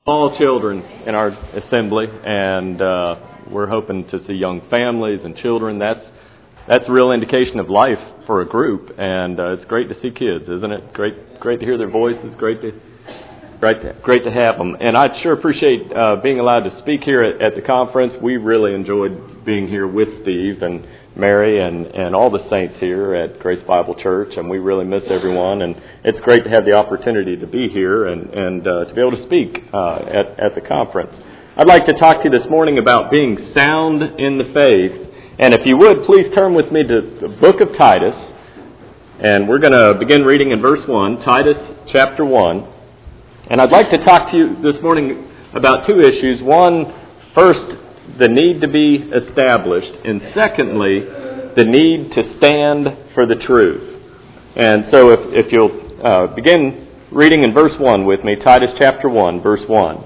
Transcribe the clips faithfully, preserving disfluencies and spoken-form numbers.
All children in our assembly, and uh, we're hoping to see young families and children. That's that's a real indication of life for a group, and uh, it's great to see kids, isn't it? Great, great to hear their voices. Great to, great to, great to have them. And I sure appreciate uh, being allowed to speak here at, at the conference. We really enjoyed being here with Steve and Mary and, and all the saints here at Grace Bible Church, and we really miss everyone, and it's great to have the opportunity to be here and, and uh, to be able to speak uh, at, at the conference. I'd like to talk to you this morning about being sound in the faith, and if you would, please turn with me to the book of Titus, and we're going to begin reading in verse one, Titus chapter one, and I'd like to talk to you this morning about two issues. One, first, the need to be established, and secondly, the need to stand for the truth. And so if, if you'll uh, begin reading in verse one with me, Titus chapter one, verse one.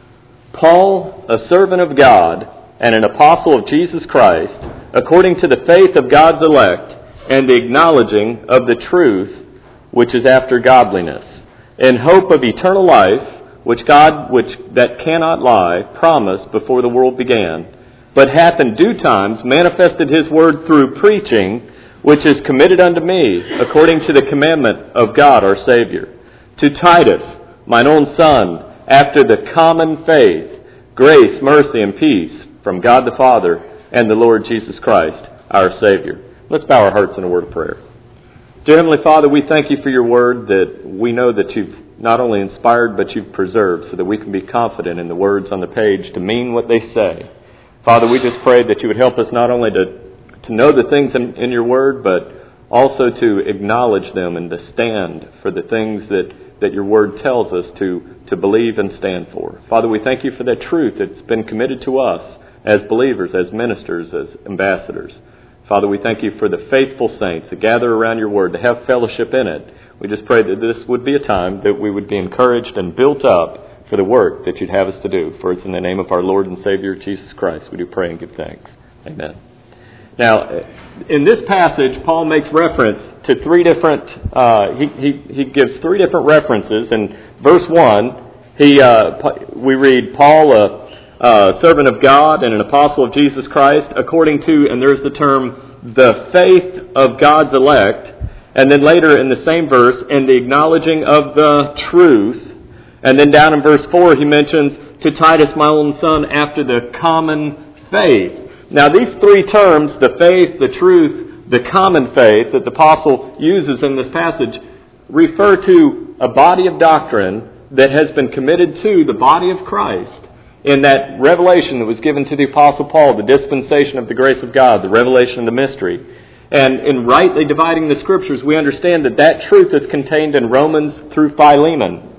Paul, a servant of God and an apostle of Jesus Christ, according to the faith of God's elect and the acknowledging of the truth which is after godliness, in hope of eternal life, which God, which that cannot lie, promised before the world began, but hath in due times manifested his word through preaching, which is committed unto me, according to the commandment of God our Savior. To Titus, mine own son, after the common faith, grace, mercy, and peace from God the Father and the Lord Jesus Christ, our Savior. Let's bow our hearts in a word of prayer. Dear Heavenly Father, we thank you for your word that we know that you've not only inspired, but you've preserved so that we can be confident in the words on the page to mean what they say. Father, we just pray that you would help us not only to, to know the things in, in your word, but also to acknowledge them and to stand for the things that, that your word tells us to, to believe and stand for. Father, we thank you for that truth that's been committed to us as believers, as ministers, as ambassadors. Father, we thank you for the faithful saints that gather around your word to have fellowship in it. We just pray that this would be a time that we would be encouraged and built up for the work that you'd have us to do. For it's in the name of our Lord and Savior, Jesus Christ, we do pray and give thanks. Amen. Now, in this passage, Paul makes reference to three different, uh, he, he, he gives three different references. In verse one, he, uh, we read, Paul, a, a servant of God and an apostle of Jesus Christ, according to, and there's the term, the faith of God's elect. And then later in the same verse, in the acknowledging of the truth. And then down in verse four, he mentions, to Titus, my own son, after the common faith. Now these three terms, the faith, the truth, the common faith, that the apostle uses in this passage, refer to a body of doctrine that has been committed to the body of Christ in that revelation that was given to the apostle Paul, the dispensation of the grace of God, the revelation of the mystery. And in rightly dividing the Scriptures, we understand that that truth is contained in Romans through Philemon.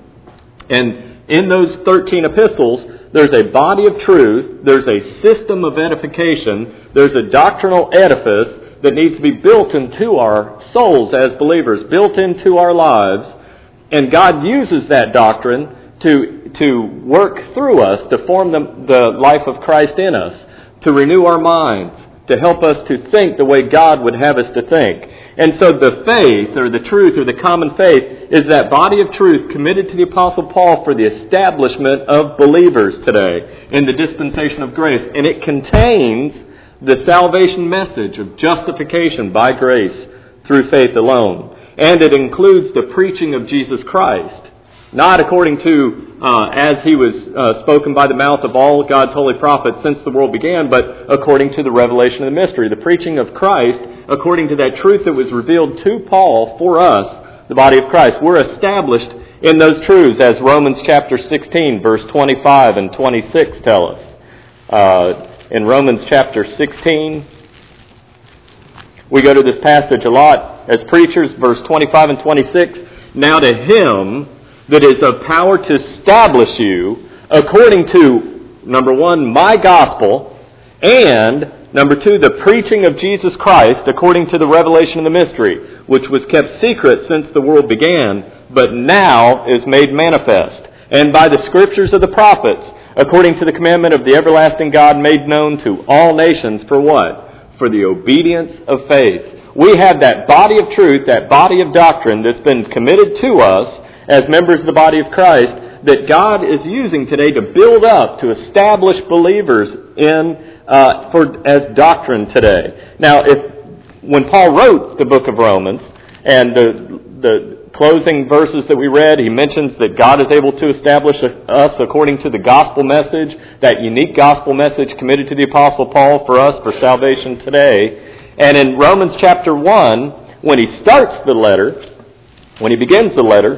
And in those thirteen epistles, there's a body of truth, there's a system of edification, there's a doctrinal edifice that needs to be built into our souls as believers, built into our lives. And God uses that doctrine to, to work through us, to form the, the life of Christ in us, to renew our minds, to help us to think the way God would have us to think. And so the faith, or the truth, or the common faith, is that body of truth committed to the Apostle Paul for the establishment of believers today in the dispensation of grace. And it contains the salvation message of justification by grace through faith alone. And it includes the preaching of Jesus Christ, not according to, uh, as he was uh, spoken by the mouth of all God's holy prophets since the world began, but according to the revelation of the mystery, the preaching of Christ, according to that truth that was revealed to Paul for us, the body of Christ. We're established in those truths, as Romans chapter sixteen, verse twenty-five and twenty-six tell us. Uh, in Romans chapter sixteen, we go to this passage a lot as preachers, verse twenty-five and twenty-six. Now to him that is of power to establish you according to, number one, my gospel, and, number two, the preaching of Jesus Christ according to the revelation of the mystery, which was kept secret since the world began, but now is made manifest, and by the scriptures of the prophets, according to the commandment of the everlasting God made known to all nations, for what? For the obedience of faith. We have that body of truth, that body of doctrine that's been committed to us as members of the body of Christ, that God is using today to build up, to establish believers in uh, for as doctrine today. Now, if when Paul wrote the book of Romans and the the closing verses that we read, he mentions that God is able to establish us according to the gospel message, that unique gospel message committed to the Apostle Paul for us for salvation today. And in Romans chapter one, when he starts the letter, when he begins the letter,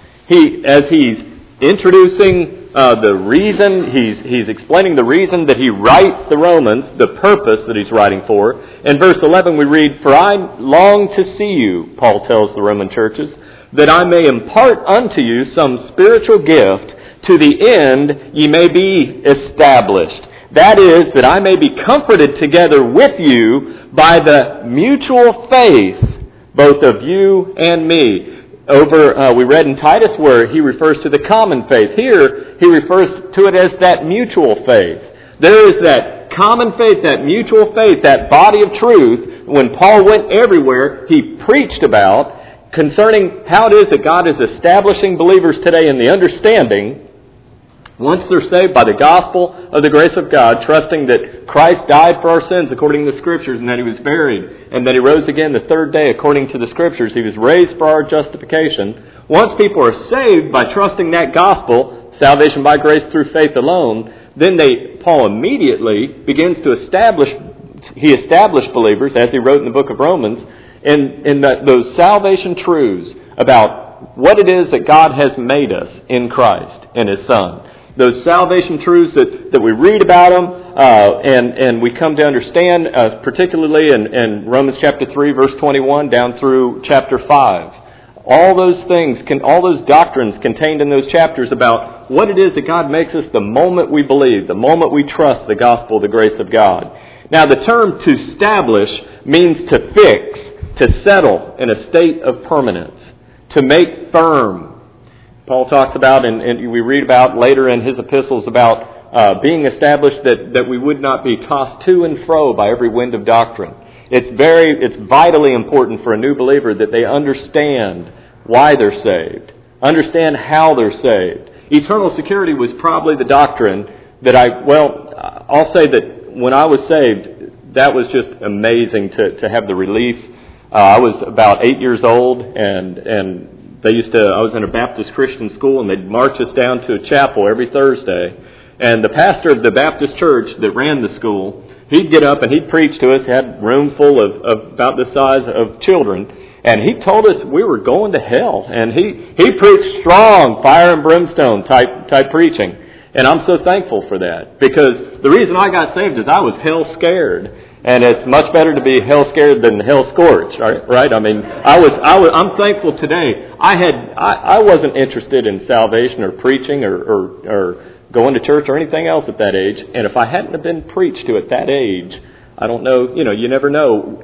he, as he's introducing uh, the reason, he's, he's explaining the reason that he writes the Romans, the purpose that he's writing for. In verse eleven we read, "For I long to see you," Paul tells the Roman churches, "that I may impart unto you some spiritual gift, to the end ye may be established. That is, that I may be comforted together with you by the mutual faith, both of you and me." Over, uh, we read in Titus where he refers to the common faith. Here, he refers to it as that mutual faith. There is that common faith, that mutual faith, that body of truth. When Paul went everywhere, he preached about concerning how it is that God is establishing believers today in the understanding, once they're saved by the gospel of the grace of God, trusting that Christ died for our sins according to the Scriptures, and that He was buried, and that He rose again the third day according to the Scriptures. He was raised for our justification. Once people are saved by trusting that gospel, salvation by grace through faith alone, then they, Paul immediately begins to establish, he established believers, as he wrote in the book of Romans, in, in the, those salvation truths about what it is that God has made us in Christ, in His Son. Those salvation truths that, that we read about them, uh, and, and we come to understand, uh, particularly in, in Romans chapter three, verse twenty-one, down through chapter five. All those things, can, all those doctrines contained in those chapters about what it is that God makes us the moment we believe, the moment we trust the gospel, the grace of God. Now, the term "to establish" means to fix, to settle in a state of permanence, to make firm. Paul talks about, and, and we read about later in his epistles, about uh, being established that, that we would not be tossed to and fro by every wind of doctrine. It's very, it's vitally important for a new believer that they understand why they're saved, understand how they're saved. Eternal security was probably the doctrine that I, well, I'll say that when I was saved, that was just amazing to, to have the relief. Uh, I was about eight years old, and and they used to, I was in a Baptist Christian school, and they'd march us down to a chapel every Thursday. And the pastor of the Baptist church that ran the school, he'd get up and he'd preach to us, had a room full of, of about the size of children. And he told us we were going to hell. And he, he preached strong, fire and brimstone type, type preaching. And I'm so thankful for that. Because the reason I got saved is I was hell scared. And it's much better to be hell scared than hell scorched, right? I mean, I was, I was, I'm thankful today. I had, I, I wasn't interested in salvation or preaching or, or, or going to church or anything else at that age. And if I hadn't have been preached to at that age, I don't know, you know, you never know.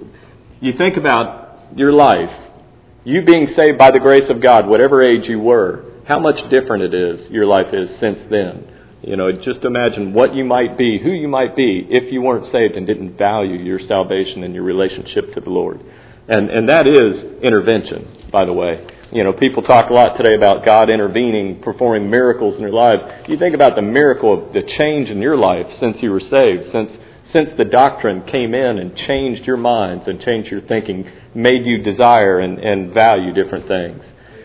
You think about your life, you being saved by the grace of God, whatever age you were, how much different it is, your life is since then. You know, just imagine what you might be, who you might be, if you weren't saved and didn't value your salvation and your relationship to the Lord. And and that is intervention, by the way. You know, people talk a lot today about God intervening, performing miracles in their lives. You think about the miracle of the change in your life since you were saved, since since the doctrine came in and changed your minds and changed your thinking, made you desire and, and value different things.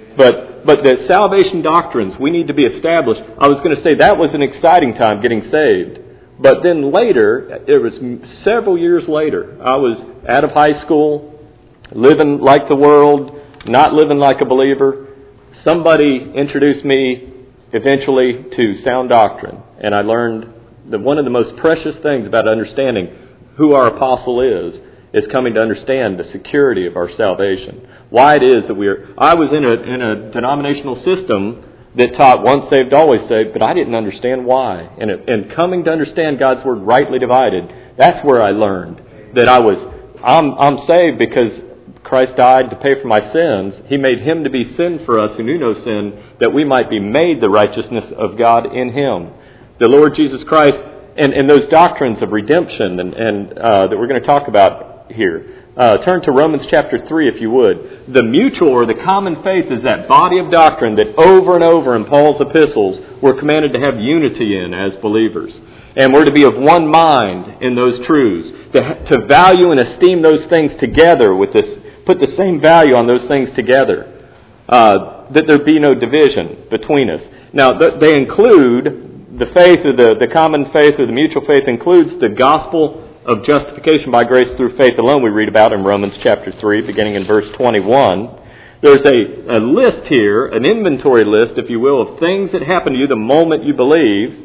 But but the salvation doctrines, we need to be established. I was going to say that was an exciting time getting saved. But then later, it was several years later, I was out of high school, living like the world, not living like a believer. Somebody introduced me eventually to sound doctrine. And I learned that one of the most precious things about understanding who our apostle is, is coming to understand the security of our salvation. Why it is that we are... I was in a in a denominational system that taught once saved, always saved, but I didn't understand why. And, it, and coming to understand God's Word rightly divided, that's where I learned that I was... I'm, I'm saved because Christ died to pay for my sins. He made Him to be sin for us who knew no sin, that we might be made the righteousness of God in Him. The Lord Jesus Christ, and, and those doctrines of redemption and, and uh, that we're going to talk about here, Uh, turn to Romans chapter three, if you would. The mutual or the common faith is that body of doctrine that over and over in Paul's epistles we're commanded to have unity in as believers. And we're to be of one mind in those truths, to, to value and esteem those things together with this, put the same value on those things together, uh, that there be no division between us. Now, th- they include the faith or the, the common faith or the mutual faith includes the gospel of justification by grace through faith alone we read about in Romans chapter three, beginning in verse twenty-one. There's a, a list here, an inventory list, if you will, of things that happen to you the moment you believe.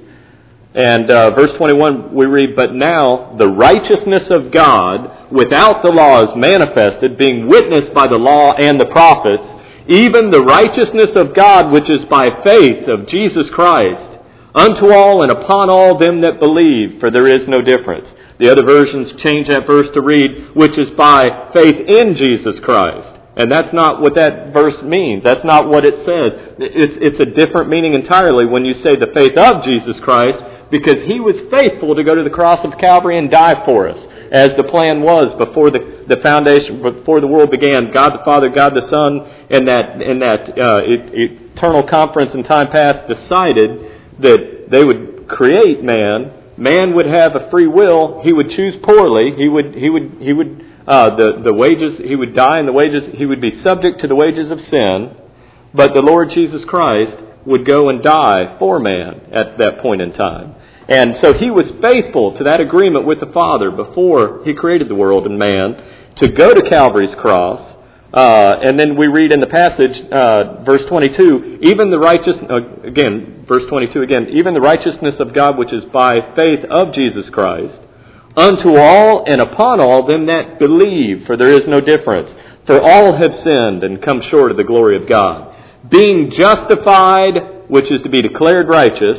And uh, verse twenty-one we read, "But now the righteousness of God without the law is manifested, being witnessed by the law and the prophets, even the righteousness of God which is by faith of Jesus Christ, unto all and upon all them that believe, for there is no difference." The other versions change that verse to read, "which is by faith in Jesus Christ." And that's not what that verse means. That's not what it says. It's, it's a different meaning entirely when you say the faith of Jesus Christ, because He was faithful to go to the cross of Calvary and die for us, as the plan was before the, the foundation, before the world began. God the Father, God the Son, in that, in that uh, eternal conference in time past decided that they would create man. Man would have a free will. He would choose poorly. He would, he would, he would, uh, the, the wages, he would die and the wages, he would be subject to the wages of sin. But the Lord Jesus Christ would go and die for man at that point in time. And so He was faithful to that agreement with the Father before He created the world and man to go to Calvary's cross. Uh, and then we read in the passage, uh, verse twenty-two, even the righteous, uh, again, verse twenty-two again, even the righteousness of God which is by faith of Jesus Christ, unto all and upon all them that believe, for there is no difference. For all have sinned and come short of the glory of God, being justified, which is to be declared righteous,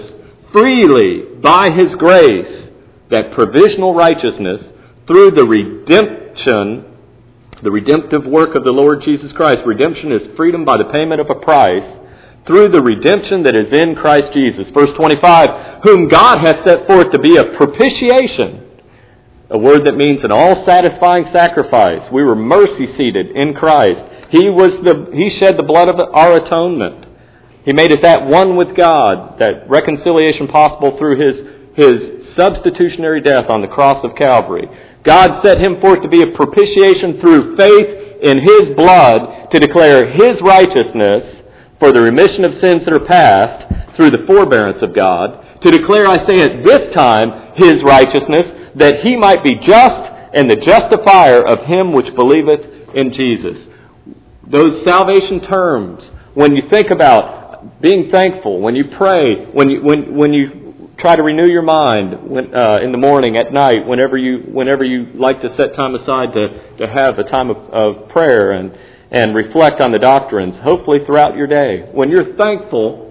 freely by His grace, that provisional righteousness, through the redemption, the redemptive work of the Lord Jesus Christ. Redemption is freedom by the payment of a price, through the redemption that is in Christ Jesus. Verse twenty-five, whom God hath set forth to be a propitiation, a word that means an all-satisfying sacrifice. We were mercy-seated in Christ. He was the He shed the blood of our atonement. He made us at one with God, that reconciliation possible through His, His substitutionary death on the cross of Calvary. God set Him forth to be a propitiation through faith in His blood to declare His righteousness for the remission of sins that are past through the forbearance of God, to declare, I say at this time, His righteousness, that He might be just and the justifier of him which believeth in Jesus. Those salvation terms, when you think about being thankful, when you pray, when you when when you try to renew your mind when, uh, in the morning, at night, whenever you whenever you like to set time aside to, to have a time of, of prayer and, and reflect on the doctrines, hopefully throughout your day. When you're thankful,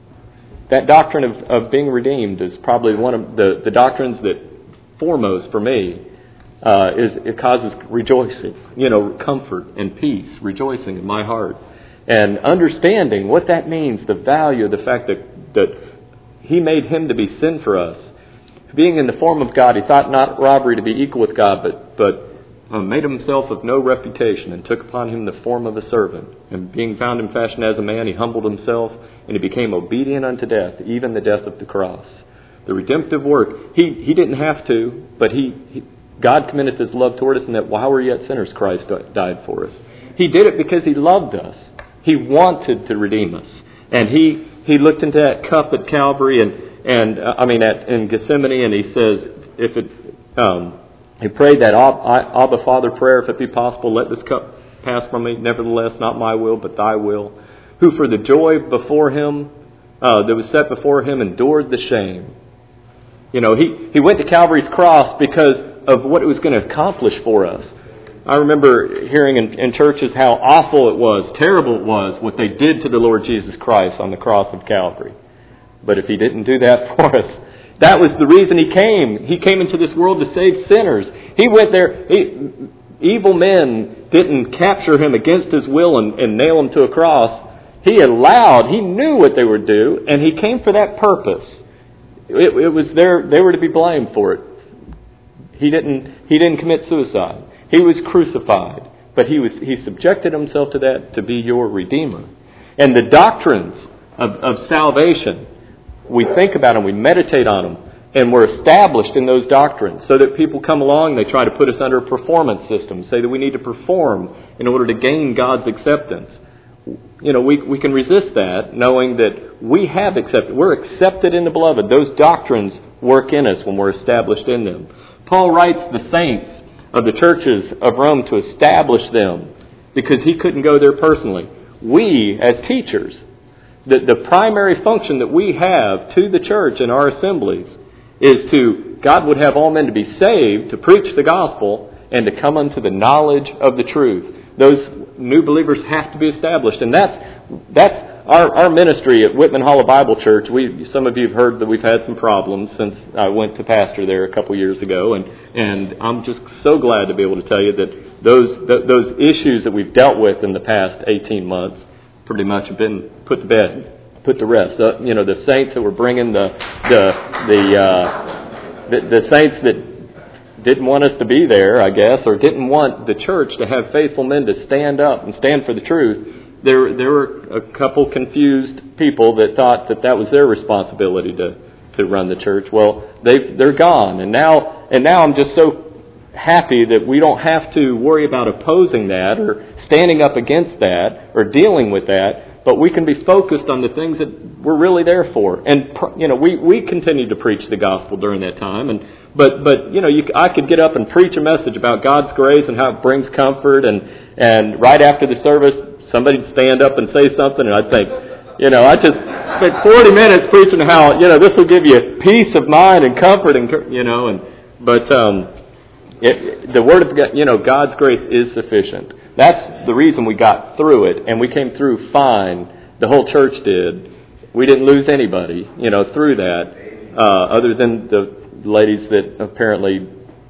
that doctrine of, of being redeemed is probably one of the, the doctrines that foremost for me uh, is it causes rejoicing, you know, comfort and peace, rejoicing in my heart. And understanding what that means, the value of the fact that, that He made Him to be sin for us. Being in the form of God, He thought not robbery to be equal with God, but but uh, made Himself of no reputation and took upon Him the form of a servant. And being found in fashion as a man, He humbled Himself and He became obedient unto death, even the death of the cross. The redemptive work, He He didn't have to, but He, he God commendeth His love toward us, and that while we're yet sinners, Christ died for us. He did it because He loved us. He wanted to redeem us. And He He looked into that cup at Calvary and, and uh, I mean, at, in Gethsemane, and He says, if it, um, He prayed that Abba Father prayer, if it be possible, let this cup pass from me. Nevertheless, not my will, but Thy will. Who for the joy before Him, uh, that was set before Him, endured the shame. You know, He, he went to Calvary's cross because of what it was going to accomplish for us. I remember hearing in, in churches how awful it was, terrible it was, what they did to the Lord Jesus Christ on the cross of Calvary. But if He didn't do that for us, that was the reason He came. He came into this world to save sinners. He went there, he, evil men didn't capture Him against His will and, and nail Him to a cross. He allowed, He knew what they would do, and He came for that purpose. It, it was their, they were to be blamed for it. He didn't, he didn't commit suicide. He was crucified, but he was he subjected himself to that to be your Redeemer. And the doctrines of, of salvation, we think about them, we meditate on them, and we're established in those doctrines so that people come along, they try to put us under a performance system, say that we need to perform in order to gain God's acceptance. You know, we we can resist that, knowing that we have accepted. We're accepted in the Beloved. Those doctrines work in us when we're established in them. Paul writes the saints of the churches of Rome to establish them because he couldn't go there personally. We, as teachers, the, the primary function that we have to the church in our assemblies is to, God would have all men to be saved, to preach the gospel, and to come unto the knowledge of the truth. Those new believers have to be established. And that's that's our, our ministry at Whitman Hollow Bible Church. We Some of you have heard that we've had some problems since I went to pastor there a couple years ago. And, and I'm just so glad to be able to tell you that those th- those issues that we've dealt with in the past eighteen months pretty much have been put to bed, put to rest. Uh, you know, the saints that were bringing the, the, the, uh, the, the saints that didn't want us to be there, I guess, or didn't want the church to have faithful men to stand up and stand for the truth. There, there were a couple confused people that thought that that was their responsibility to, to run the church. Well, they they're gone, and now and now I'm just so happy that we don't have to worry about opposing that or standing up against that or dealing with that, but we can be focused on the things that we're really there for. And you know, we we continued to preach the gospel during that time, and. But, but you know, you, I could get up and preach a message about God's grace and how it brings comfort, and, and right after the service, somebody'd stand up and say something, and I'd think, you know, I just spent forty minutes preaching how, you know, this will give you peace of mind and comfort, and you know, and but um, it, the Word of God, you know, God's grace is sufficient. That's the reason we got through it, and we came through fine. The whole church did. We didn't lose anybody, you know, through that, uh, other than the ladies that apparently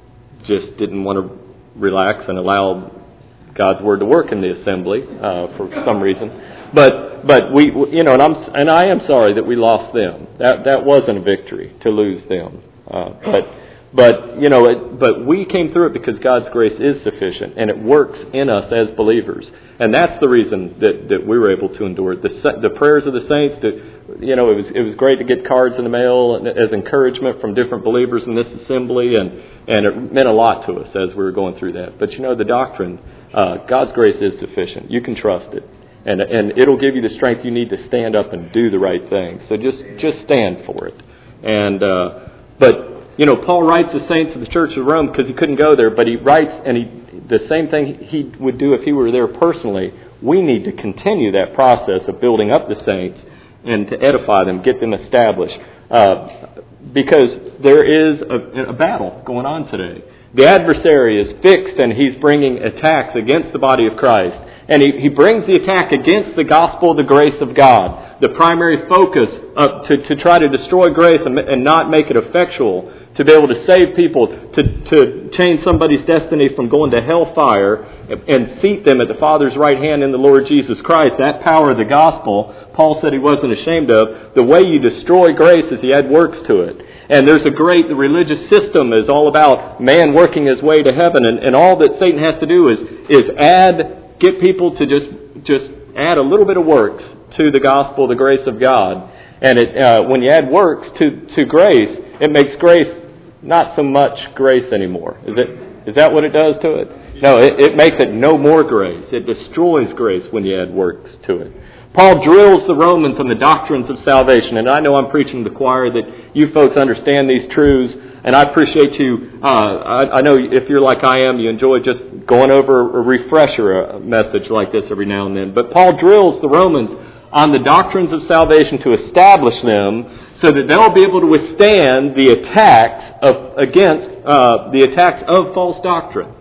just didn't want to relax and allow God's word to work in the assembly uh, for some reason. But but we you know and I'm and I am sorry that we lost them. That that wasn't a victory to lose them. Uh, but but you know it, but we came through it because God's grace is sufficient and it works in us as believers. And that's the reason that, that we were able to endure it. The the prayers of the saints to. You know, it was it was great to get cards in the mail as encouragement from different believers in this assembly, and, and it meant a lot to us as we were going through that. But you know, the doctrine, uh, God's grace is sufficient. You can trust it, and and it'll give you the strength you need to stand up and do the right thing. So just just stand for it. And uh, but you know, Paul writes the saints of the Church of Rome because he couldn't go there, but he writes, and he the same thing he would do if he were there personally. We need to continue that process of building up the saints and to edify them, get them established. Uh, because there is a, a battle going on today. The adversary is fixed and he's bringing attacks against the body of Christ. And he, he brings the attack against the gospel of the grace of God. The primary focus of, to, to try to destroy grace and, and not make it effectual, to be able to save people, to, to change somebody's destiny from going to hellfire and, and seat them at the Father's right hand in the Lord Jesus Christ. That power of the gospel, Paul said he wasn't ashamed of. The way you destroy grace is he had works to it. And there's a great, the religious system is all about man working his way to heaven. And, and all that Satan has to do is, is add, get people to just, just add a little bit of works to the gospel, the grace of God. And it, uh, when you add works to, to grace, it makes grace not so much grace anymore. Is it? Is that what it does to it? No, it, it makes it no more grace. It destroys grace when you add works to it. Paul drills the Romans on the doctrines of salvation, and I know I'm preaching to the choir that you folks understand these truths, and I appreciate you. Uh, I, I know if you're like I am, you enjoy just going over a refresher a message like this every now and then. But Paul drills the Romans on the doctrines of salvation to establish them so that they'll be able to withstand the attacks of against uh, the attacks of false doctrine.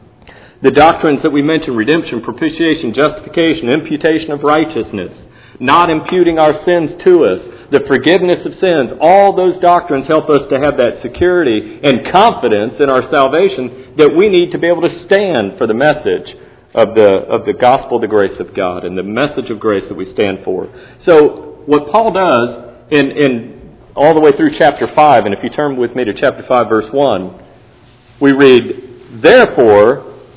The doctrines that we mentioned, redemption, propitiation, justification, imputation of righteousness, not imputing our sins to us, the forgiveness of sins, all those doctrines help us to have that security and confidence in our salvation that we need to be able to stand for the message of the of the gospel of the grace of God and the message of grace that we stand for. So what Paul does in, in all the way through chapter five, and if you turn with me to chapter five, verse one, we read, "Therefore,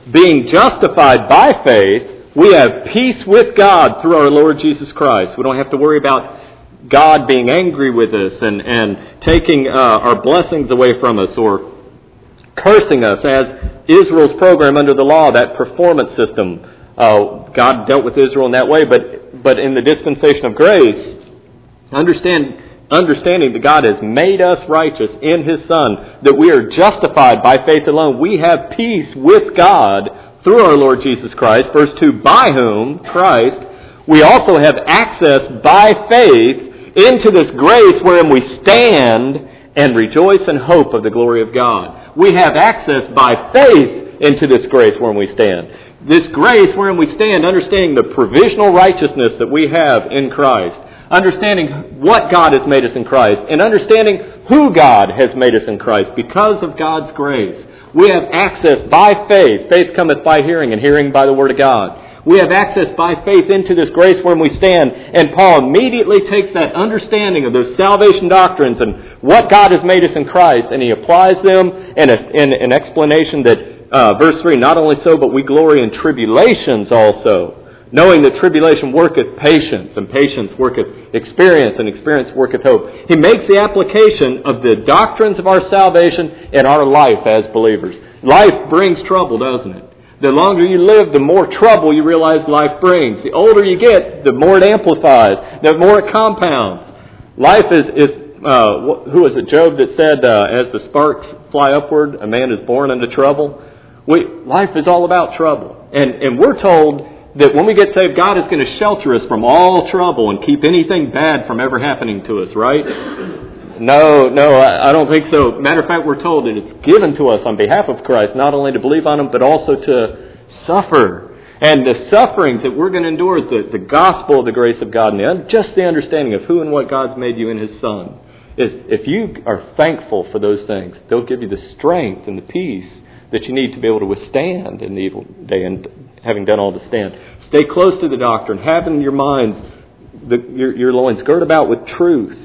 being justified by faith, we have peace with God through our Lord Jesus Christ. We don't have to worry about God being angry with us and, and taking uh, our blessings away from us or cursing us, as Israel's program under the law, that performance system. Uh, God dealt with Israel in that way, but but in the dispensation of grace, understand understanding that God has made us righteous in His Son, that we are justified by faith alone. We have peace with God through our Lord Jesus Christ. Verse two, by whom, Christ, we also have access by faith into this grace wherein we stand and rejoice in hope of the glory of God. We have access by faith into this grace wherein we stand. This grace wherein we stand, understanding the provisional righteousness that we have in Christ, understanding what God has made us in Christ, and understanding who God has made us in Christ because of God's grace. We have access by faith. Faith cometh by hearing, and hearing by the Word of God. We have access by faith into this grace wherein we stand. And Paul immediately takes that understanding of those salvation doctrines and what God has made us in Christ, and he applies them in, a, in an explanation that, uh, verse three, not only so, but we glory in tribulations also, knowing that tribulation worketh patience, and patience worketh experience, and experience worketh hope. He makes the application of the doctrines of our salvation in our life as believers. Life brings trouble, doesn't it? The longer you live, the more trouble you realize life brings. The older you get, the more it amplifies, the more it compounds. Life is, is uh, who was it, Job, that said, uh, as the sparks fly upward, a man is born into trouble? We, life is all about trouble. And, and we're told that when we get saved, God is going to shelter us from all trouble and keep anything bad from ever happening to us, right? No, no, I don't think so. Matter of fact, we're told that it's given to us on behalf of Christ, not only to believe on Him, but also to suffer. And the sufferings that we're going to endure, the, the gospel of the grace of God, and just the understanding of who and what God's made you in His Son, is if you are thankful for those things, they'll give you the strength and the peace that you need to be able to withstand in the evil day, and having done all to stand. Stay close to the doctrine. Have in your minds the, your, your loins girt about with truth.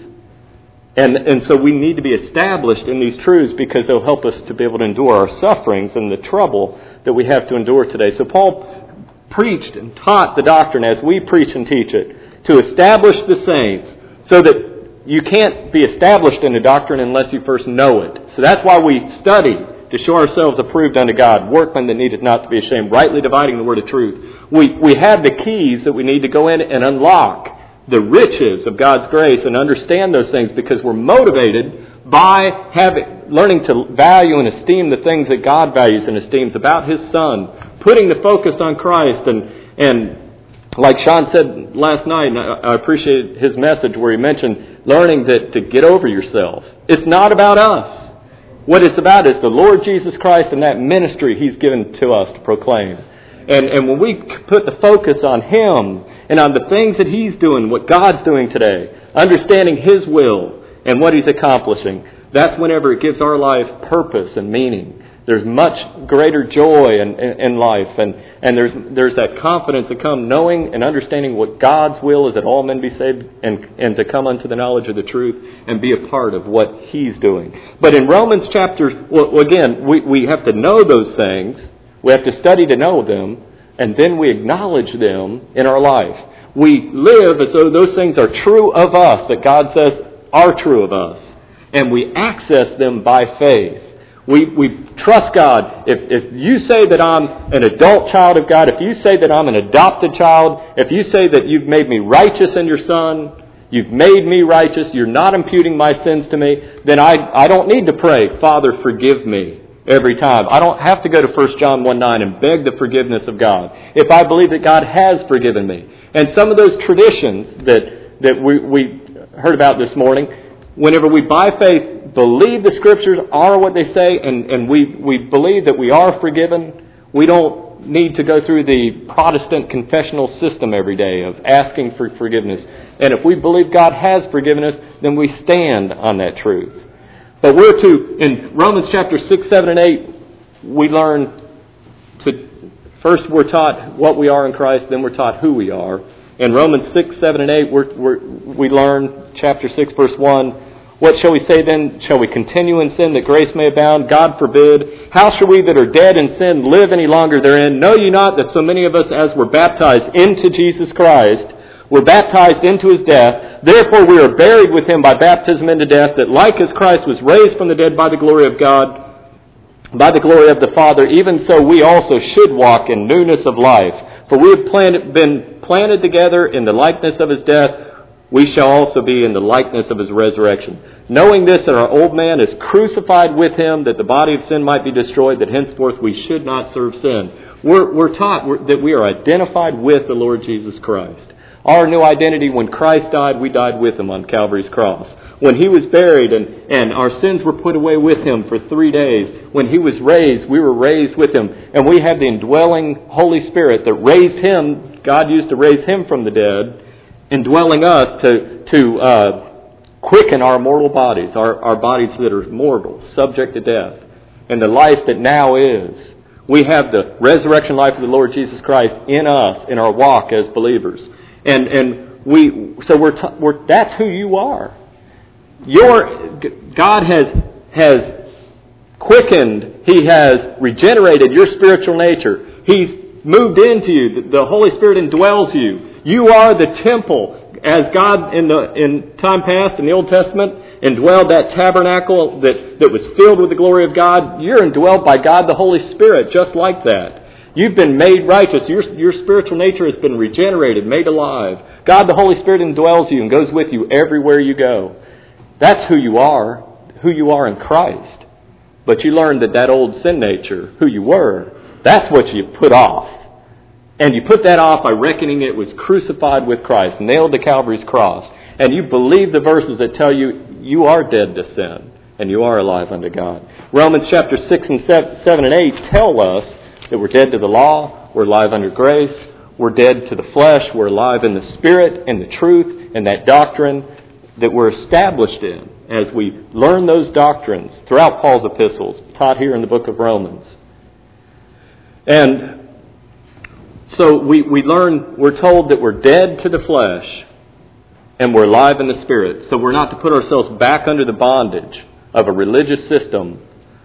And, and so we need to be established in these truths because they'll help us to be able to endure our sufferings and the trouble that we have to endure today. So Paul preached and taught the doctrine as we preach and teach it to establish the saints, so that you can't be established in a doctrine unless you first know it. So that's why we study, to show ourselves approved unto God, workmen that needeth not to be ashamed, rightly dividing the word of truth. We we have the keys that we need to go in and unlock the riches of God's grace and understand those things, because we're motivated by having, learning to value and esteem the things that God values and esteems about His Son, putting the focus on Christ. And, and like Sean said last night, and I, I appreciate his message where he mentioned learning that to get over yourself. It's not about us. What it's about is the Lord Jesus Christ and that ministry He's given to us to proclaim. And, and when we put the focus on Him and on the things that He's doing, what God's doing today, understanding His will and what He's accomplishing, that's whenever it gives our life purpose and meaning. There's much greater joy in, in, in life, and, and there's there's that confidence that comes knowing and understanding what God's will is, that all men be saved, and, and to come unto the knowledge of the truth and be a part of what He's doing. But in Romans chapter, well, again, we, we have to know those things. We have to study to know them, and then we acknowledge them in our life. We live as though those things are true of us, that God says are true of us, and we access them by faith. We we trust God. If if you say that I'm an adult child of God, if you say that I'm an adopted child, if you say that you've made me righteous in your Son, you've made me righteous, you're not imputing my sins to me, then I, I don't need to pray, Father, forgive me, every time. I don't have to go to First John one nine and beg the forgiveness of God. If I believe that God has forgiven me. And some of those traditions that, that we, we heard about this morning, whenever we by faith believe the Scriptures are what they say, and, and we, we believe that we are forgiven, we don't need to go through the Protestant confessional system every day of asking for forgiveness. And if we believe God has forgiven us, then we stand on that truth. But we're to, in Romans chapter six, seven, and eight, we learn to, first we're taught what we are in Christ, then we're taught who we are. In Romans six, seven, and eight, we're, we're, we learn, chapter six, verse one, What shall we say then? Shall we continue in sin that grace may abound? God forbid. How shall we that are dead in sin live any longer therein? Know ye not that so many of us as were baptized into Jesus Christ were baptized into his death? Therefore we are buried with him by baptism into death, that like as Christ was raised from the dead by the glory of God, by the glory of the Father, even so we also should walk in newness of life. For we have planted, been planted together in the likeness of his death, we shall also be in the likeness of his resurrection. Knowing this, that our old man is crucified with him, that the body of sin might be destroyed, that henceforth we should not serve sin. We're, we're taught that we are identified with the Lord Jesus Christ. Our new identity, when Christ died, we died with him on Calvary's cross. When he was buried and, and our sins were put away with him for three days, when he was raised, we were raised with him. And we have the indwelling Holy Spirit that raised him, God used to raise him from the dead, indwelling us to, to uh, quicken our mortal bodies, our, our bodies that are mortal, subject to death. And the life that now is. We have the resurrection life of the Lord Jesus Christ in us, in our walk as believers. And and we so we're, t- we're that's who you are. Your God has has quickened, he has regenerated your spiritual nature. He's moved into you. The Holy Spirit indwells you. You are the temple, as God in the in time past in the Old Testament indwelled that tabernacle that, that was filled with the glory of God. You're indwelled by God the Holy Spirit, just like that. You've been made righteous. Your, your spiritual nature has been regenerated, made alive. God the Holy Spirit indwells you and goes with you everywhere you go. That's who you are, who you are in Christ. But you learned that that old sin nature, who you were, that's what you put off. And you put that off by reckoning it was crucified with Christ, nailed to Calvary's cross. And you believe the verses that tell you you are dead to sin and you are alive unto God. Romans chapter six and seven and eight tell us that we're dead to the law, we're alive under grace, we're dead to the flesh, we're alive in the Spirit and the truth and that doctrine that we're established in as we learn those doctrines throughout Paul's epistles, taught here in the book of Romans. And so we, we learn, we're told that we're dead to the flesh and we're alive in the Spirit. So we're not to put ourselves back under the bondage of a religious system.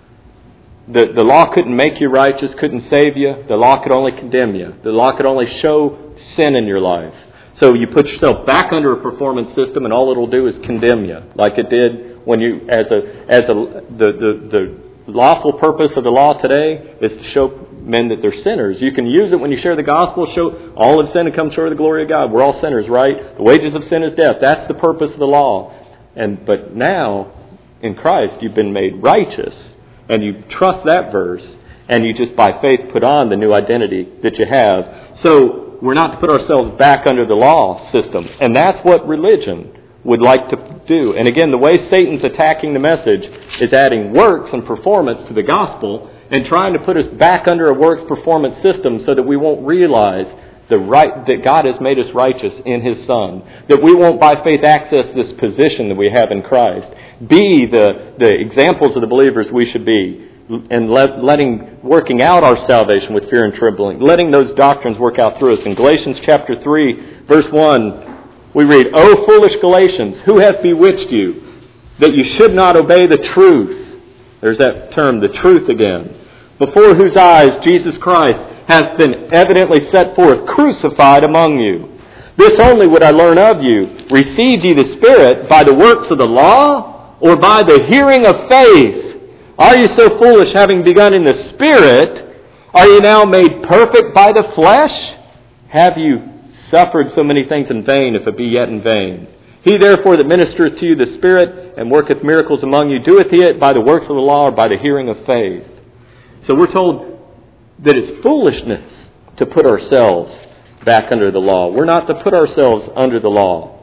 The, the law couldn't make you righteous, couldn't save you. The law could only condemn you. The law could only show sin in your life. So you put yourself back under a performance system, and all it'll do is condemn you, like it did when you, as a, as a, the, the, the lawful purpose of the law today is to show men that they're sinners. You can use it when you share the gospel, show all have sinned and come short of the glory of God. We're all sinners, right? The wages of sin is death. That's the purpose of the law. And but now, in Christ, you've been made righteous. And you trust that verse, and you just by faith put on the new identity that you have. So we're not to put ourselves back under the law system. And that's what religion would like to do. And again, the way Satan's attacking the message is adding works and performance to the gospel and trying to put us back under a works performance system so that we won't realize the right that God has made us righteous in His Son. That we won't by faith access this position that we have in Christ. Be the, the examples of the believers we should be, and let, letting working out our salvation with fear and trembling, letting those doctrines work out through us. In Galatians chapter three, verse one, we read, "O foolish Galatians, who hath bewitched you, that you should not obey the truth?" There's that term, the truth again. "Before whose eyes Jesus Christ hath been evidently set forth, crucified among you. This only would I learn of you. Received ye the Spirit by the works of the law, or by the hearing of faith? Are you so foolish, having begun in the Spirit? Are you now made perfect by the flesh? Have you suffered so many things in vain, if it be yet in vain? He therefore that ministereth to you the Spirit, and worketh miracles among you, doeth he it by the works of the law, or by the hearing of faith?" So we're told that it's foolishness to put ourselves back under the law. We're not to put ourselves under the law.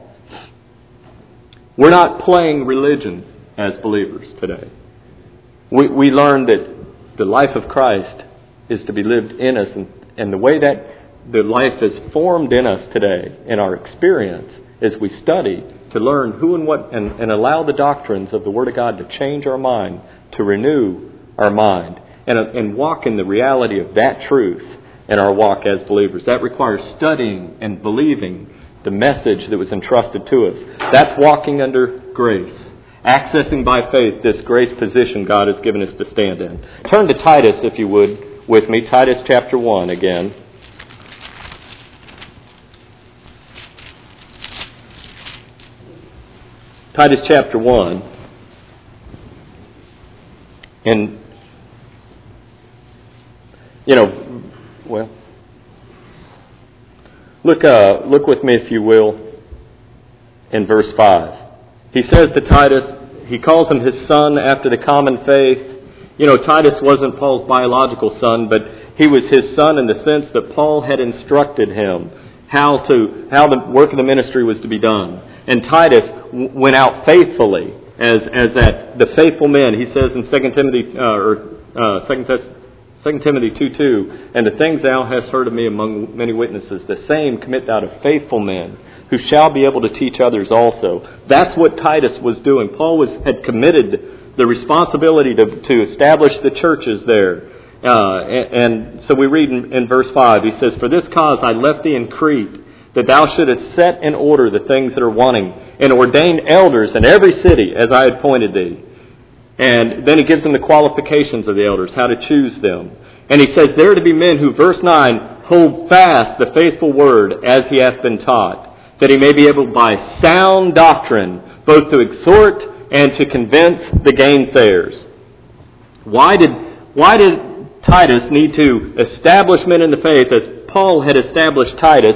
We're not playing religion as believers today. We we learn that the life of Christ is to be lived in us, and, and the way that the life is formed in us today, in our experience, as we study to learn who and what, and, and allow the doctrines of the Word of God to change our mind, to renew our mind, and, and walk in the reality of that truth in our walk as believers. That requires studying and believing the message that was entrusted to us. That's walking under grace. accessing by faith this grace position God has given us to stand in. Turn to Titus, if you would, with me. Titus chapter one again. Titus chapter one. And, you know, well, look, uh, look with me, if you will, in verse five. He says to Titus, he calls him his son after the common faith. You know, Titus wasn't Paul's biological son, but he was his son in the sense that Paul had instructed him how to how the work of the ministry was to be done. And Titus w- went out faithfully as as that the faithful men. He says in Second Timothy uh, or uh, Second Second Timothy two two, and the things thou hast heard of me among many witnesses, the same commit thou to faithful men, who shall be able to teach others also. That's what Titus was doing. Paul was had committed the responsibility to, to establish the churches there. Uh, and, and so we read in, in verse five, he says, "For this cause I left thee in Crete, that thou shouldest set in order the things that are wanting, and ordain elders in every city, as I had appointed thee." And then he gives them the qualifications of the elders, how to choose them. And he says, "There to be men who," verse nine, "hold fast the faithful word as he hath been taught, that he may be able by sound doctrine both to exhort and to convince the gainsayers." Why did why did Titus need to establish men in the faith as Paul had established Titus?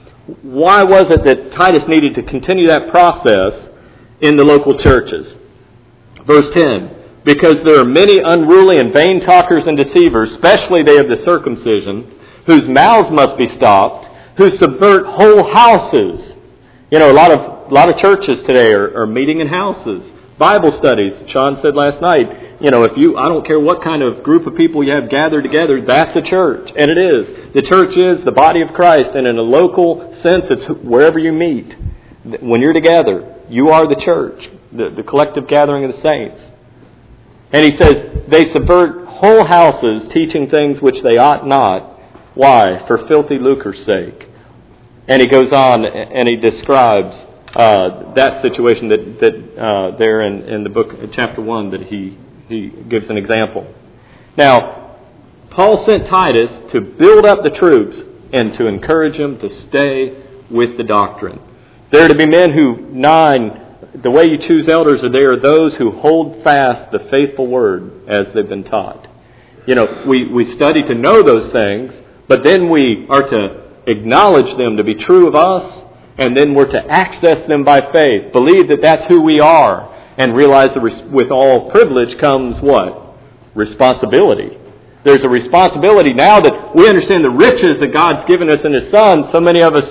Why was it that Titus needed to continue that process in the local churches? Verse ten, "Because there are many unruly and vain talkers and deceivers, especially they of the circumcision, whose mouths must be stopped, who subvert whole houses." You know, a lot of a lot of churches today are, are meeting in houses. Bible studies. Sean said last night, you know, if you, I don't care what kind of group of people you have gathered together, that's a church. And it is. The church is the body of Christ. And in a local sense, it's wherever you meet. When you're together, you are the church, the, the collective gathering of the saints. And he says, they subvert whole houses, teaching things which they ought not. Why? For filthy lucre's sake. And he goes on and he describes uh, that situation that, that uh, there in, in the book, chapter one, that he, he gives an example. Now, Paul sent Titus to build up the troops and to encourage them to stay with the doctrine. There are to be men who, nine, the way you choose elders are there are those who hold fast the faithful word as they've been taught. You know, we, we study to know those things, but then we are to acknowledge them to be true of us, and then we're to access them by faith, believe that that's who we are, and realize that with all privilege comes what? Responsibility. There's a responsibility now that we understand the riches that God's given us in His Son. So many of us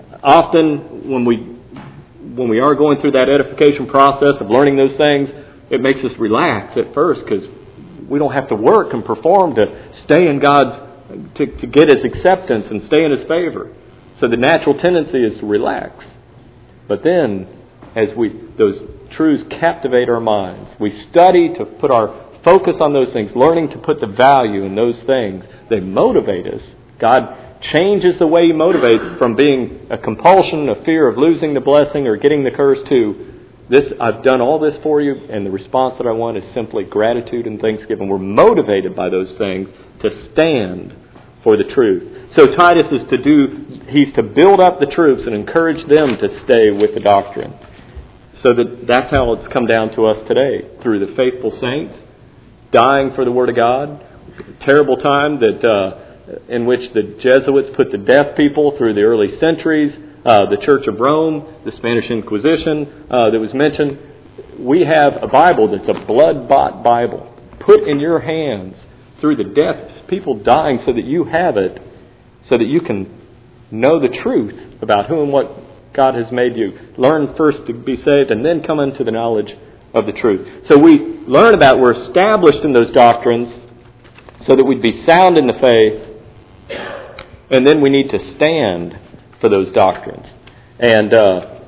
often, when we when we are going through that edification process of learning those things, it makes us relax at first because we don't have to work and perform to stay in God's To, to get His acceptance and stay in His favor. So the natural tendency is to relax. But then, as we those truths captivate our minds, we study to put our focus on those things, learning to put the value in those things. They motivate us. God changes the way He motivates from being a compulsion, a fear of losing the blessing or getting the curse to, this, I've done all this for you, and the response that I want is simply gratitude and thanksgiving. We're motivated by those things to stand for the truth. So Titus is to do, he's to build up the troops and encourage them to stay with the doctrine. So that that's how it's come down to us today, through the faithful saints, dying for the Word of God. Terrible time that uh, in which the Jesuits put to death people through the early centuries. Uh, the Church of Rome, the Spanish Inquisition uh, that was mentioned. We have a Bible that's a blood-bought Bible, put in your hands through the deaths, people dying so that you have it, so that you can know the truth about who and what God has made you. Learn first to be saved and then come into the knowledge of the truth. So we learn about, we're established in those doctrines so that we'd be sound in the faith, and then we need to stand for those doctrines. And uh,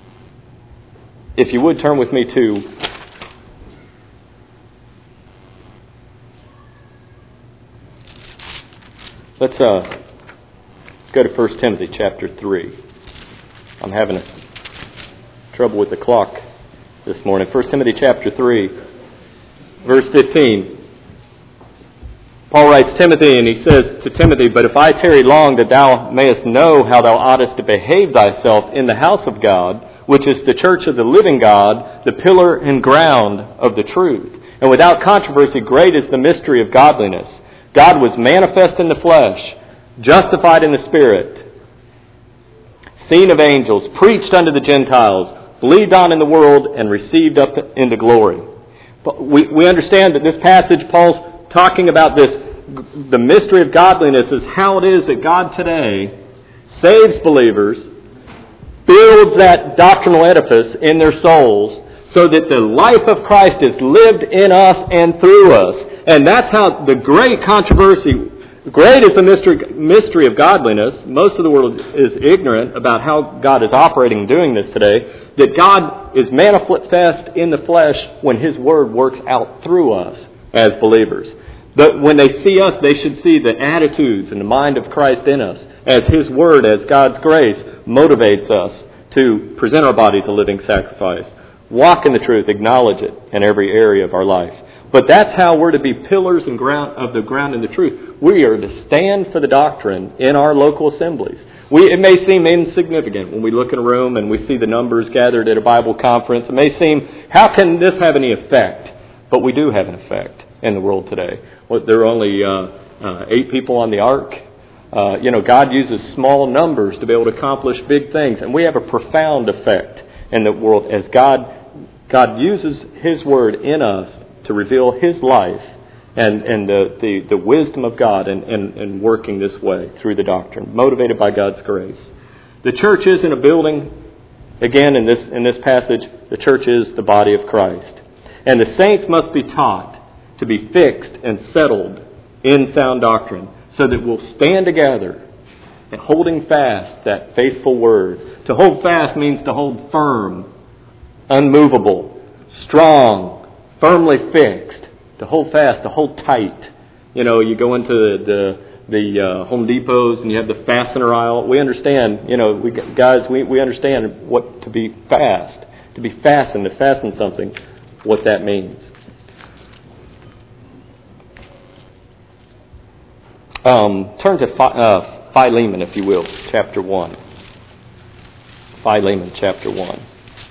if you would turn with me to let's uh, go to First Timothy chapter three. I'm having a trouble with the clock this morning. First Timothy chapter three, verse fifteen. Paul writes Timothy, and he says to Timothy, "But if I tarry long, that thou mayest know how thou oughtest to behave thyself in the house of God, which is the church of the living God, the pillar and ground of the truth. And without controversy, great is the mystery of godliness. God was manifest in the flesh, justified in the Spirit, seen of angels, preached unto the Gentiles, believed on in the world, and received up into glory." But we, we understand that this passage, Paul's talking about this, the mystery of godliness is how it is that God today saves believers, builds that doctrinal edifice in their souls, so that the life of Christ is lived in us and through us. And that's how the great controversy, great is the mystery, mystery of godliness. Most of the world is ignorant about how God is operating and doing this today, that God is manifest in the flesh when His Word works out through us as believers. But when they see us, they should see the attitudes and the mind of Christ in us, as His Word, as God's grace, motivates us to present our bodies a living sacrifice, walk in the truth, acknowledge it in every area of our life. But that's how we're to be pillars and ground of the ground in the truth. We are to stand for the doctrine in our local assemblies. We, it may seem insignificant when we look in a room and we see the numbers gathered at a Bible conference. It may seem, how can this have any effect? But we do have an effect in the world today. Well, there are only uh, uh, eight people on the ark. Uh, you know, God uses small numbers to be able to accomplish big things, and we have a profound effect in the world as God God uses His Word in us to reveal His life and, and the, the, the wisdom of God in, in, in working this way through the doctrine, motivated by God's grace. The church isn't a building. Again, in this in this passage, the church is the body of Christ. And the saints must be taught to be fixed and settled in sound doctrine, so that we'll stand together and holding fast that faithful word. To hold fast means to hold firm, unmovable, strong, firmly fixed. To hold fast, to hold tight. You know, you go into the the, the uh, Home Depots and you have the fastener aisle. We understand, you know, we guys, we, we understand what to be fast, to be fastened, to fasten something, what that means. Um, turn to uh, Philemon, if you will, chapter one. Philemon, chapter one.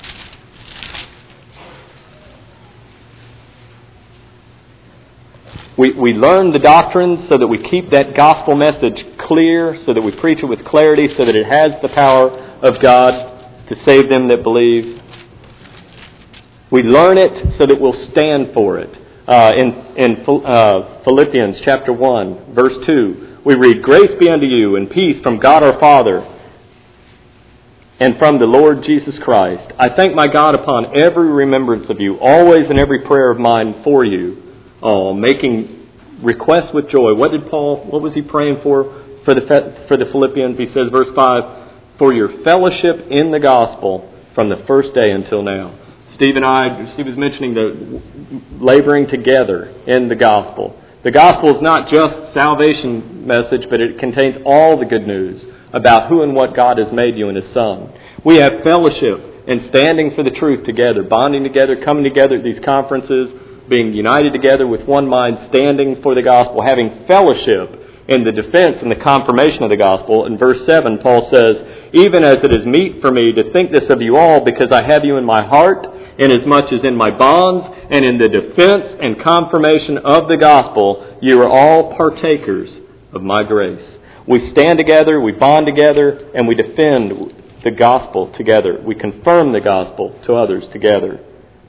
We we learn the doctrine so that we keep that gospel message clear, so that we preach it with clarity, so that it has the power of God to save them that believe. We learn it so that we'll stand for it. Uh, in in uh, Philippians chapter one, verse two, we read, "Grace be unto you and peace from God our Father and from the Lord Jesus Christ. I thank my God upon every remembrance of you, always in every prayer of mine for you, oh, making requests with joy." What did Paul, what was he praying for for the for the Philippians? He says, verse five, "For your fellowship in the gospel from the first day until now." Steve and I, Steve was mentioning the laboring together in the gospel. The gospel is not just salvation message, but it contains all the good news about who and what God has made you in His Son. We have fellowship and standing for the truth together, bonding together, coming together at these conferences, being united together with one mind, standing for the gospel, having fellowship in the defense and the confirmation of the gospel. In verse seven, Paul says, "Even as it is meet for me to think this of you all, because I have you in my heart, inasmuch as in my bonds and in the defense and confirmation of the gospel, you are all partakers of my grace." We stand together, we bond together, and we defend the gospel together. We confirm the gospel to others together.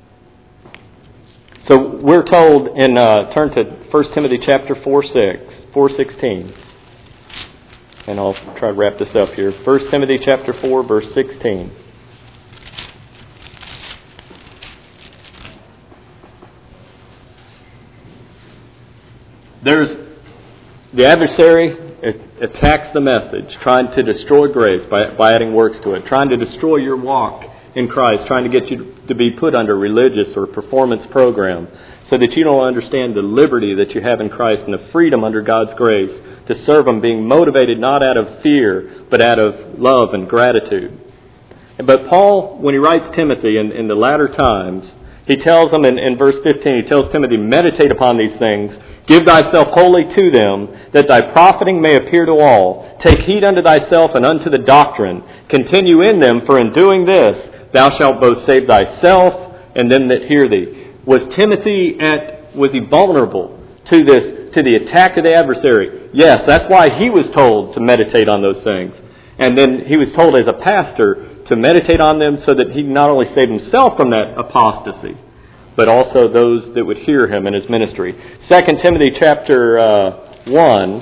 So we're told in, uh, turn to First Timothy chapter four, six, four sixteen. And I'll try to wrap this up here. First Timothy chapter four, verse sixteen. There's the adversary attacks the message, trying to destroy grace by, by adding works to it, trying to destroy your walk in Christ, trying to get you to be put under a religious or performance program so that you don't understand the liberty that you have in Christ and the freedom under God's grace to serve Him, being motivated not out of fear, but out of love and gratitude. But Paul, when he writes Timothy in, in the latter times, he tells him in, in verse fifteen, he tells Timothy, meditate upon these things, give thyself wholly to them, that thy profiting may appear to all. Take heed unto thyself and unto the doctrine. Continue in them, for in doing this thou shalt both save thyself and them that hear thee. Was Timothy at, was he vulnerable to this, to the attack of the adversary? Yes, that's why he was told to meditate on those things. And then he was told as a pastor to meditate on them so that he not only saved himself from that apostasy, but also those that would hear him in his ministry. Second Timothy chapter uh, one.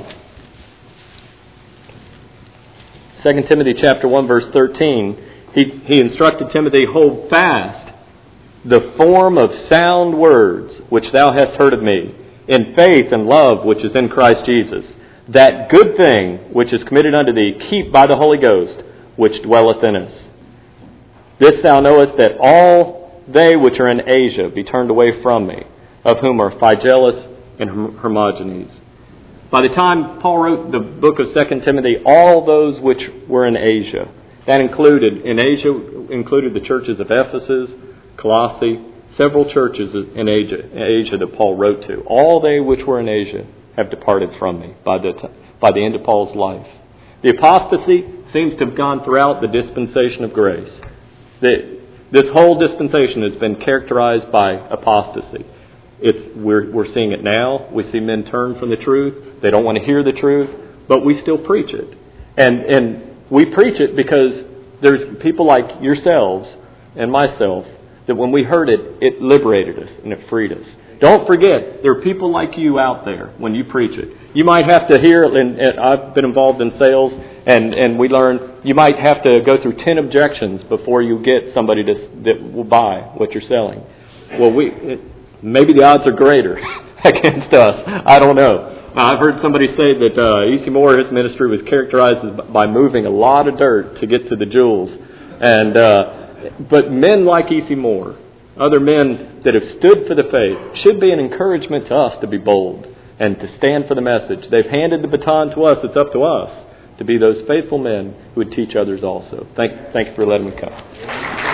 Second Timothy chapter one, verse thirteen. He he instructed Timothy, hold fast the form of sound words which thou hast heard of me, in faith and love which is in Christ Jesus. That good thing which is committed unto thee, keep by the Holy Ghost which dwelleth in us. This thou knowest, that all they which are in Asia be turned away from me, of whom are Phygellus and Hermogenes. By the time Paul wrote the book of Second Timothy, all those which were in Asia, that included, in Asia, included the churches of Ephesus, Colossae, several churches in Asia, Asia that Paul wrote to. All they which were in Asia have departed from me by the, by the end of Paul's life. The apostasy seems to have gone throughout the dispensation of grace. The, this whole dispensation has been characterized by apostasy. It's, we're, we're seeing it now. We see men turn from the truth. They don't want to hear the truth, but we still preach it. And, and we preach it because there's people like yourselves and myself that when we heard it, it liberated us and it freed us. Don't forget, there are people like you out there when you preach it. You might have to hear, and, and I've been involved in sales, and, and we learn you might have to go through ten objections before you get somebody to, that will buy what you're selling. Well, we it, maybe the odds are greater against us. I don't know. I've heard somebody say that uh, E C Moore, his ministry was characterized as by moving a lot of dirt to get to the jewels. And uh, but men like E C Moore, other men that have stood for the faith, should be an encouragement to us to be bold and to stand for the message. They've handed the baton to us. It's up to us to be those faithful men who would teach others also. Thank, thank you for letting me come.